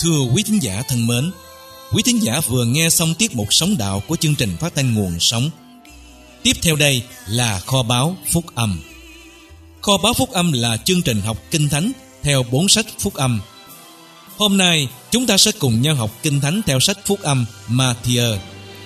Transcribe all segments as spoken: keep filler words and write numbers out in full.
Thưa quý thính giả thân mến, quý thính giả vừa nghe xong tiết mục Sống Đạo của chương trình phát thanh Nguồn Sống. Tiếp theo đây là Kho báu Phúc Âm. Kho báu Phúc Âm là chương trình học Kinh Thánh theo bốn sách Phúc Âm. Hôm nay chúng ta sẽ cùng nhau học Kinh Thánh theo sách Phúc Âm Ma-thi-ơ.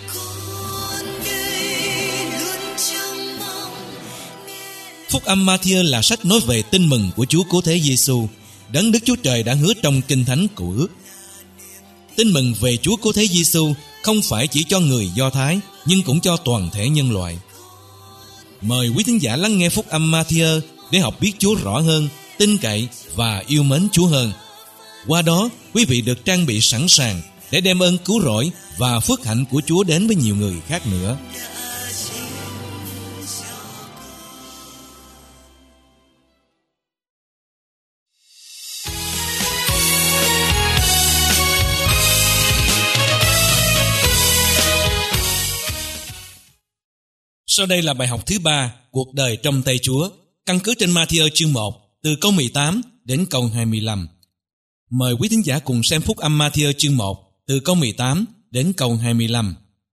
Phúc Âm Ma-thi-ơ là sách nói về tin mừng của Chúa Cứu Thế Giêsu, Đấng Đức Chúa Trời đã hứa trong Kinh Thánh Cựu Ước. Tin mừng về Chúa Cứu Thế Giêsu không phải chỉ cho người Do Thái, nhưng cũng cho toàn thể nhân loại. Mời quý thính giả lắng nghe Phúc Âm Ma-thi-ơ để học biết Chúa rõ hơn, tin cậy và yêu mến Chúa hơn. Qua đó, quý vị được trang bị sẵn sàng để đem ơn cứu rỗi và phước hạnh của Chúa đến với nhiều người khác nữa. Sau đây là bài học thứ ba, cuộc đời trong tay Chúa, căn cứ trên Ma-thi-ơ chương một, từ câu mười tám đến câu hai mươi lăm. Mời quý thính giả cùng xem Phúc Âm Ma-thi-ơ chương một, từ câu mười tám đến câu hai mươi lăm.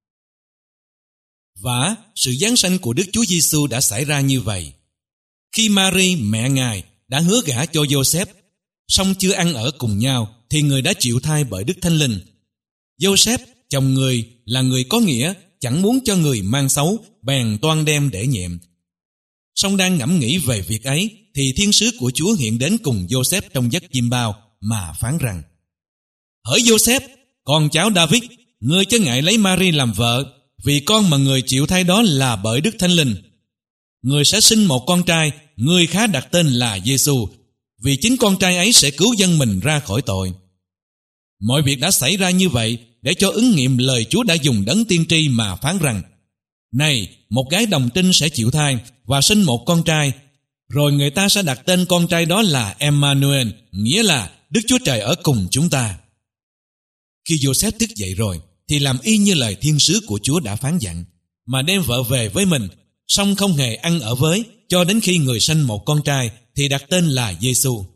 Vả, sự giáng sanh của Đức Chúa Giêsu đã xảy ra như vậy. Khi Mary, mẹ Ngài, đã hứa gả cho Giô-xép, song chưa ăn ở cùng nhau, thì người đã chịu thai bởi Đức Thánh Linh. Giô-xép, chồng người, là người có nghĩa, chẳng muốn cho người mang xấu, bèn toan đem để nhẹm. Song đang ngẫm nghĩ về việc ấy, thì thiên sứ của Chúa hiện đến cùng Giô-xép trong giấc chim bao, mà phán rằng: Hỡi Giô-xép, con cháu David, ngươi chớ ngại lấy Mary làm vợ, vì con mà người chịu thai đó là bởi Đức Thánh Linh. Người sẽ sinh một con trai, ngươi khá đặt tên là Giêsu, vì chính con trai ấy sẽ cứu dân mình ra khỏi tội. Mọi việc đã xảy ra như vậy để cho ứng nghiệm lời Chúa đã dùng đấng tiên tri mà phán rằng: Này, một gái đồng trinh sẽ chịu thai và sinh một con trai, rồi người ta sẽ đặt tên con trai đó là Emmanuel, nghĩa là Đức Chúa Trời ở cùng chúng ta. Khi Giô-xép thức dậy rồi, thì làm y như lời thiên sứ của Chúa đã phán dặn, mà đem vợ về với mình, song không hề ăn ở với, cho đến khi người sanh một con trai, thì đặt tên là Giêsu.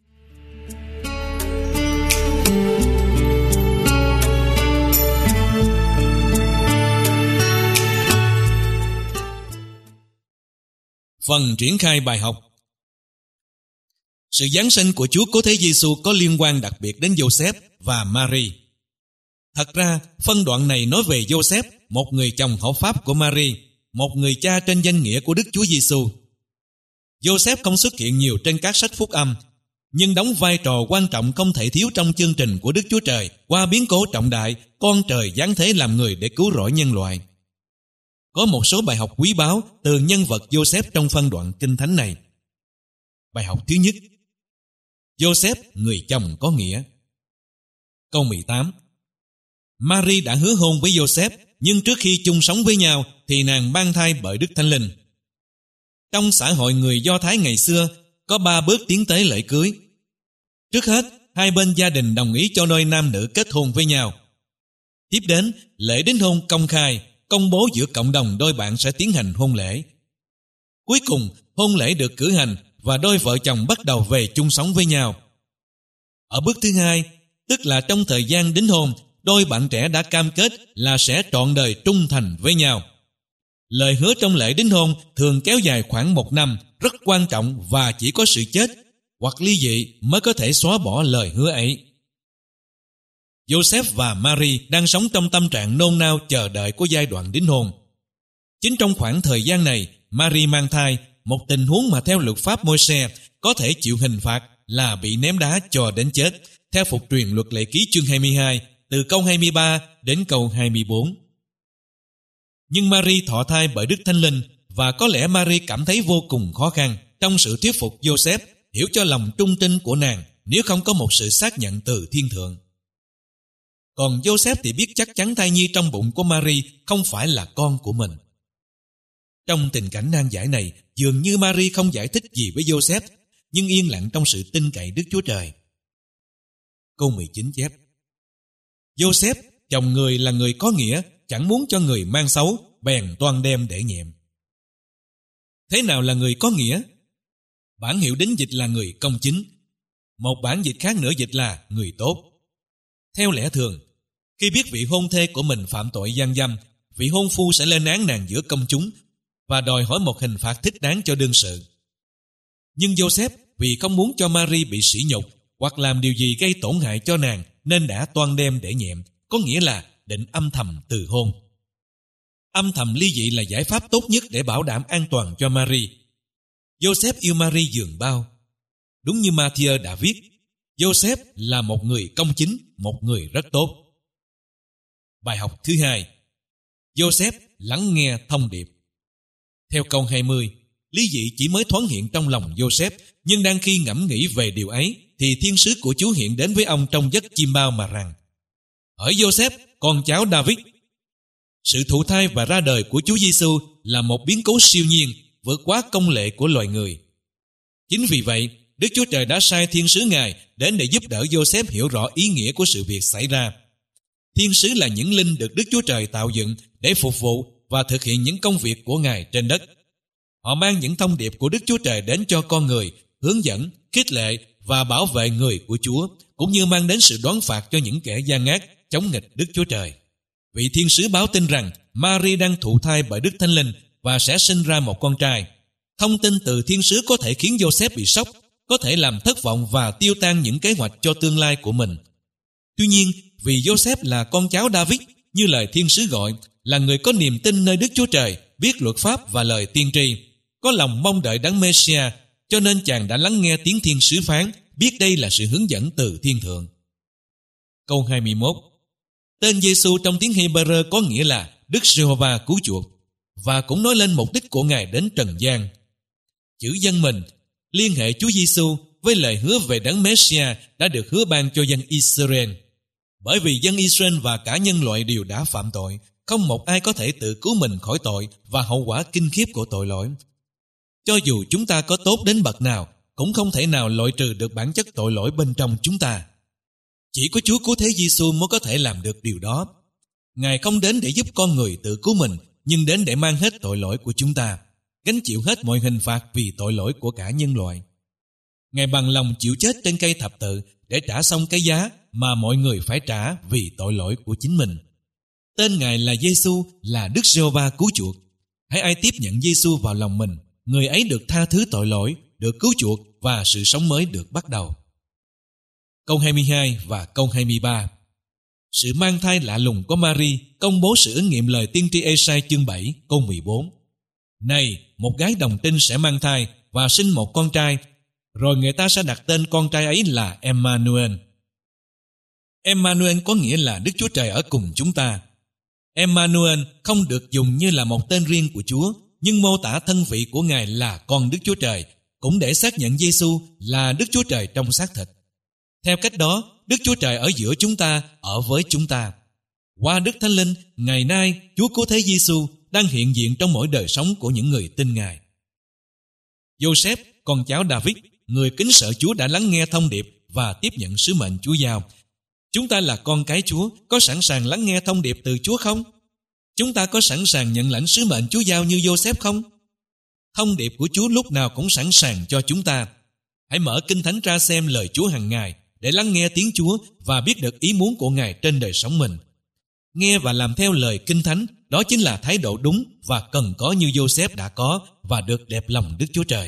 Phần triển khai bài học. Sự giáng sinh của Chúa Cứu Thế Giêsu có liên quan đặc biệt đến Giô-xép và Mary. Thật ra, phân đoạn này nói về Giô-xép, một người chồng hợp pháp của Mary, một người cha trên danh nghĩa của Đức Chúa Giêsu. Giô-xép không xuất hiện nhiều trên các sách Phúc Âm, nhưng đóng vai trò quan trọng không thể thiếu trong chương trình của Đức Chúa Trời qua biến cố trọng đại, con trời giáng thế làm người để cứu rỗi nhân loại. Có một số bài học quý báu từ nhân vật Giô-xép trong phân đoạn Kinh Thánh này. Bài học thứ nhất: Giô-xép, người chồng có nghĩa. Câu mười tám. Mary đã hứa hôn với Giô-xép, nhưng trước khi chung sống với nhau thì nàng mang thai bởi Đức Thánh Linh. Trong xã hội người Do Thái ngày xưa, có ba bước tiến tới lễ cưới. Trước hết, hai bên gia đình đồng ý cho đôi nam nữ kết hôn với nhau. Tiếp đến, lễ đính hôn công khai, công bố giữa cộng đồng đôi bạn sẽ tiến hành hôn lễ. Cuối cùng, hôn lễ được cử hành và đôi vợ chồng bắt đầu về chung sống với nhau. Ở bước thứ hai, tức là trong thời gian đính hôn, đôi bạn trẻ đã cam kết là sẽ trọn đời trung thành với nhau. Lời hứa trong lễ đính hôn thường kéo dài khoảng một năm, rất quan trọng và chỉ có sự chết hoặc ly dị mới có thể xóa bỏ lời hứa ấy. Giô-xép và Mary đang sống trong tâm trạng nôn nao chờ đợi của giai đoạn đính hôn. Chính trong khoảng thời gian này, Mary mang thai, một tình huống mà theo luật pháp Môi-se có thể chịu hình phạt là bị ném đá cho đến chết, theo phục truyền luật lệ ký chương hai mươi hai, từ câu hai mươi ba đến câu hai mươi bốn. Nhưng Mary thọ thai bởi Đức Thánh Linh, và có lẽ Mary cảm thấy vô cùng khó khăn trong sự thuyết phục Giô-xép hiểu cho lòng trung tín của nàng nếu không có một sự xác nhận từ thiên thượng. Còn Giô-xép thì biết chắc chắn thai nhi trong bụng của Mary không phải là con của mình. Trong tình cảnh nan giải này, dường như Mary không giải thích gì với Giô-xép, nhưng yên lặng trong sự tin cậy Đức Chúa Trời. Câu mười chín chép: Giô-xép, chồng người là người có nghĩa, chẳng muốn cho người mang xấu, bèn toan đem để nhẹm. Thế nào là người có nghĩa? Bản hiệu đính dịch là người công chính. Một bản dịch khác nữa dịch là người tốt. Theo lẽ thường, khi biết vị hôn thê của mình phạm tội gian dâm, vị hôn phu sẽ lên án nàng giữa công chúng và đòi hỏi một hình phạt thích đáng cho đương sự. Nhưng Joseph vì không muốn cho Mary bị sỉ nhục hoặc làm điều gì gây tổn hại cho nàng nên đã toan đem để nhẹm, có nghĩa là định âm thầm từ hôn. Âm thầm ly dị là giải pháp tốt nhất để bảo đảm an toàn cho Mary. Joseph yêu Mary dường bao. Đúng như Matthew đã viết, Joseph là một người công chính, một người rất tốt. Bài học thứ hai, Joseph lắng nghe thông điệp. Theo câu hai mươi, ly dị chỉ mới thoáng hiện trong lòng Joseph, nhưng đang khi ngẫm nghĩ về điều ấy, thì thiên sứ của Chúa hiện đến với ông trong giấc chim bao mà rằng: Hỡi Joseph, con cháu David. Sự thụ thai và ra đời của Chúa Giêsu là một biến cố siêu nhiên, vượt quá công lệ của loài người. Chính vì vậy, Đức Chúa Trời đã sai thiên sứ Ngài đến để giúp đỡ Joseph hiểu rõ ý nghĩa của sự việc xảy ra. Thiên sứ là những linh được Đức Chúa Trời tạo dựng để phục vụ và thực hiện những công việc của Ngài trên đất. Họ mang những thông điệp của Đức Chúa Trời đến cho con người, hướng dẫn, khích lệ và bảo vệ người của Chúa, cũng như mang đến sự đoán phạt cho những kẻ gian ác, chống nghịch Đức Chúa Trời. Vị thiên sứ báo tin rằng Mary đang thụ thai bởi Đức Thánh Linh và sẽ sinh ra một con trai. Thông tin từ thiên sứ có thể khiến Joseph bị sốc, có thể làm thất vọng và tiêu tan những kế hoạch cho tương lai của mình. Tuy nhiên, vì Joseph là con cháu David, như lời thiên sứ gọi, là người có niềm tin nơi Đức Chúa Trời, biết luật pháp và lời tiên tri, có lòng mong đợi đấng Messiah, cho nên chàng đã lắng nghe tiếng thiên sứ phán, biết đây là sự hướng dẫn từ thiên thượng. Câu hai mươi mốt. Tên Giêsu trong tiếng Hebrew có nghĩa là Đức Giê-hô-va cứu chuộc, và cũng nói lên mục đích của Ngài đến trần gian. Chữ dân mình liên hệ Chúa Giêsu với lời hứa về đấng Messiah đã được hứa ban cho dân Israel. Bởi vì dân Israel và cả nhân loại đều đã phạm tội, không một ai có thể tự cứu mình khỏi tội và hậu quả kinh khiếp của tội lỗi. Cho dù chúng ta có tốt đến bậc nào, cũng không thể nào loại trừ được bản chất tội lỗi bên trong chúng ta. Chỉ có Chúa Cứu Thế Giêsu mới có thể làm được điều đó. Ngài không đến để giúp con người tự cứu mình, nhưng đến để mang hết tội lỗi của chúng ta, gánh chịu hết mọi hình phạt vì tội lỗi của cả nhân loại. Ngài bằng lòng chịu chết trên cây thập tự để trả xong cái giá mà mọi người phải trả vì tội lỗi của chính mình. Tên Ngài là Giêsu, là Đức Giê-hô-va cứu chuộc. Hãy ai tiếp nhận Giêsu vào lòng mình, người ấy được tha thứ tội lỗi, được cứu chuộc và sự sống mới được bắt đầu. Câu hai mươi hai và câu hai mươi ba. Sự mang thai lạ lùng của Mary công bố sự ứng nghiệm lời tiên tri Ê-sai chương bảy câu mười bốn. Này, một gái đồng trinh sẽ mang thai và sinh một con trai, rồi người ta sẽ đặt tên con trai ấy là Emmanuel. Emmanuel có nghĩa là Đức Chúa Trời ở cùng chúng ta. Emmanuel không được dùng như là một tên riêng của Chúa, nhưng mô tả thân vị của Ngài là con Đức Chúa Trời, cũng để xác nhận Giêsu là Đức Chúa Trời trong xác thịt. Theo cách đó, Đức Chúa Trời ở giữa chúng ta, ở với chúng ta. Qua Đức Thánh Linh, ngày nay Chúa Cứu Thế Giêsu đang hiện diện trong mỗi đời sống của những người tin Ngài. Joseph, con cháu David, người kính sợ Chúa đã lắng nghe thông điệp và tiếp nhận sứ mệnh Chúa giao. Chúng ta là con cái Chúa, có sẵn sàng lắng nghe thông điệp từ Chúa không? Chúng ta có sẵn sàng nhận lãnh sứ mệnh Chúa giao như Joseph không? Thông điệp của Chúa lúc nào cũng sẵn sàng cho chúng ta. Hãy mở Kinh Thánh ra xem lời Chúa hàng ngày để lắng nghe tiếng Chúa và biết được ý muốn của Ngài trên đời sống mình. Nghe và làm theo lời Kinh Thánh, đó chính là thái độ đúng và cần có như Joseph đã có và được đẹp lòng Đức Chúa Trời.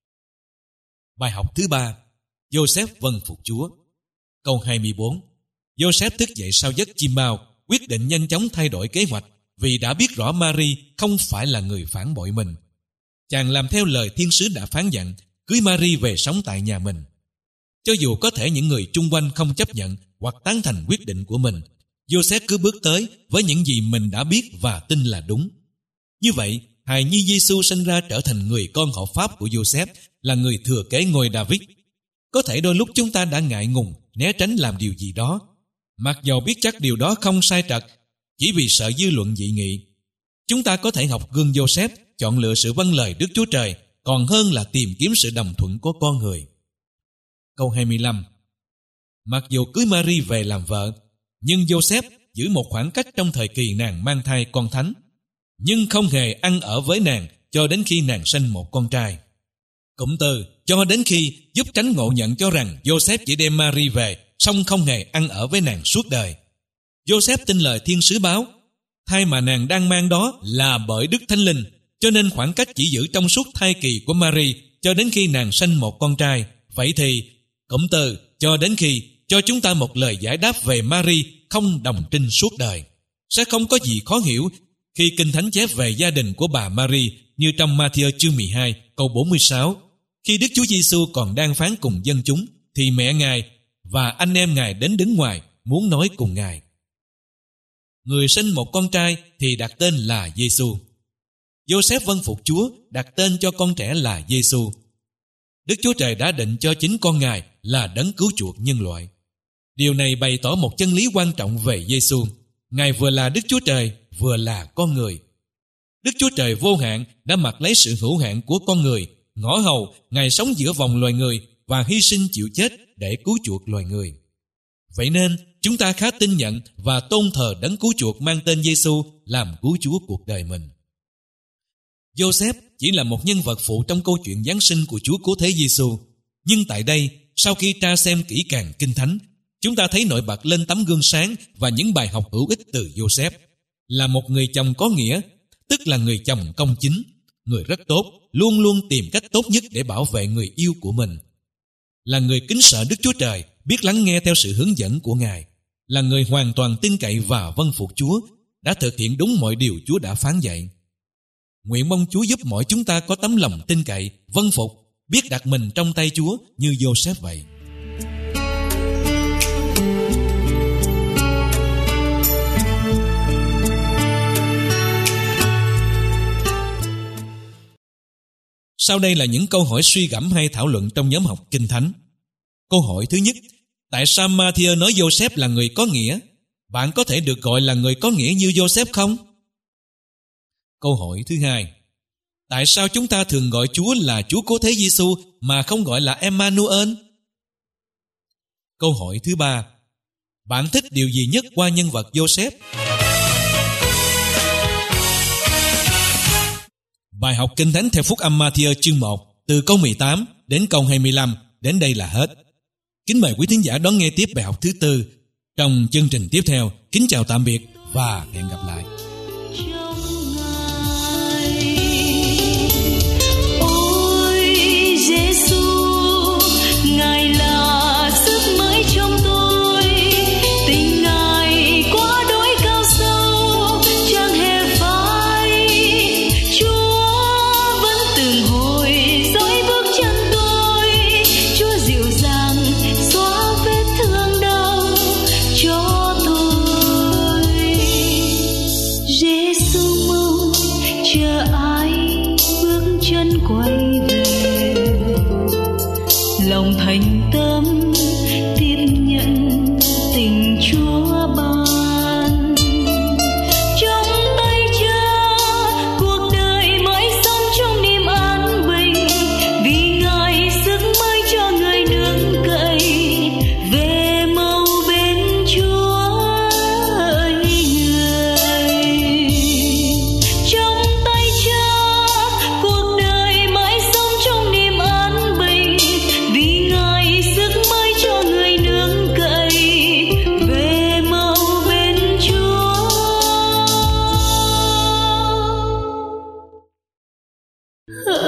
Bài học thứ ba, Joseph vâng phục Chúa. Câu hai mươi bốn. Joseph thức dậy sau giấc chim bao, quyết định nhanh chóng thay đổi kế hoạch vì đã biết rõ Mary không phải là người phản bội mình. Chàng làm theo lời thiên sứ đã phán dặn, cưới Mary về sống tại nhà mình. Cho dù có thể những người chung quanh không chấp nhận hoặc tán thành quyết định của mình, Joseph cứ bước tới với những gì mình đã biết và tin là đúng. Như vậy, hài nhi Giêsu sinh ra trở thành người con họ Pháp của Joseph, là người thừa kế ngôi David. Có thể đôi lúc chúng ta đã ngại ngùng, né tránh làm điều gì đó, mặc dầu biết chắc điều đó không sai trật, chỉ vì sợ dư luận dị nghị. Chúng ta có thể học gương Joseph, chọn lựa sự vâng lời Đức Chúa Trời, còn hơn là tìm kiếm sự đồng thuận của con người. Câu hai mươi lăm. Mặc dù cưới Mary về làm vợ, nhưng Joseph giữ một khoảng cách trong thời kỳ nàng mang thai con thánh, nhưng không hề ăn ở với nàng cho đến khi nàng sinh một con trai. Cụm từ cho đến khi giúp tránh ngộ nhận cho rằng Joseph chỉ đem Mary về, song không hề ăn ở với nàng suốt đời. Joseph tin lời thiên sứ báo, thai mà nàng đang mang đó là bởi Đức Thánh Linh, cho nên khoảng cách chỉ giữ trong suốt thai kỳ của Mary cho đến khi nàng sanh một con trai. Vậy thì, cụm từ cho đến khi cho chúng ta một lời giải đáp về Mary không đồng trinh suốt đời. Sẽ không có gì khó hiểu khi Kinh Thánh chép về gia đình của bà Mary như trong Ma-thi-ơ chương mười hai câu bốn mươi sáu. Khi Đức Chúa Giêsu còn đang phán cùng dân chúng, thì mẹ Ngài và anh em Ngài đến đứng ngoài muốn nói cùng Ngài. Người sinh một con trai thì đặt tên là Giêsu. Joseph vâng phục Chúa, đặt tên cho con trẻ là Giêsu. Đức Chúa Trời đã định cho chính con Ngài là đấng cứu chuộc nhân loại. Điều này bày tỏ một chân lý quan trọng về Giêsu. Ngài vừa là Đức Chúa Trời, vừa là con người. Đức Chúa Trời vô hạn đã mặc lấy sự hữu hạn của con người, ngõ hầu Ngài sống giữa vòng loài người và hy sinh chịu chết để cứu chuộc loài người. Vậy nên, chúng ta khá tin nhận và tôn thờ đấng cứu chuộc mang tên Giêsu làm cứu Chúa cuộc đời mình. Joseph chỉ là một nhân vật phụ trong câu chuyện Giáng sinh của Chúa Cứu Thế Giêsu. Nhưng tại đây, sau khi tra xem kỹ càng Kinh Thánh, chúng ta thấy nổi bật lên tấm gương sáng và những bài học hữu ích từ Joseph. Là một người chồng có nghĩa, tức là người chồng công chính, người rất tốt, luôn luôn tìm cách tốt nhất để bảo vệ người yêu của mình. Là người kính sợ Đức Chúa Trời, biết lắng nghe theo sự hướng dẫn của Ngài. Là người hoàn toàn tin cậy và vâng phục Chúa, đã thực hiện đúng mọi điều Chúa đã phán dạy. Nguyện mong Chúa giúp mỗi chúng ta có tấm lòng tin cậy, vâng phục, biết đặt mình trong tay Chúa như Joseph vậy. Sau đây là những câu hỏi suy gẫm hay thảo luận trong nhóm học Kinh Thánh. Câu hỏi thứ nhất, tại sao Ma-thi-ơ nói Joseph là người có nghĩa? Bạn có thể được gọi là người có nghĩa như Joseph không? Câu hỏi thứ hai, tại sao chúng ta thường gọi Chúa là Chúa Cứu Thế Giêsu mà không gọi là Emmanuel? Câu hỏi thứ ba, bạn thích điều gì nhất qua nhân vật Joseph? Bài học Kinh Thánh theo Phúc âm Ma-thi-ơ chương một, từ câu mười tám đến câu hai mươi lăm, đến đây là hết. Kính mời quý thính giả đón nghe tiếp bài học thứ tư trong chương trình tiếp theo. Kính chào tạm biệt và hẹn gặp lại. Lòng thành tâm tiếp nhận tình Chúa ban, trong tay Cha cuộc đời mới sống trong niềm an bình, vì Ngài sức mới cho người nương cậy về màu bên Chúa người. Trong tay Cha cuộc đời mới sống trong niềm an bình, vì Ngài sức mới cho người nương cậy về màu bên Chúa.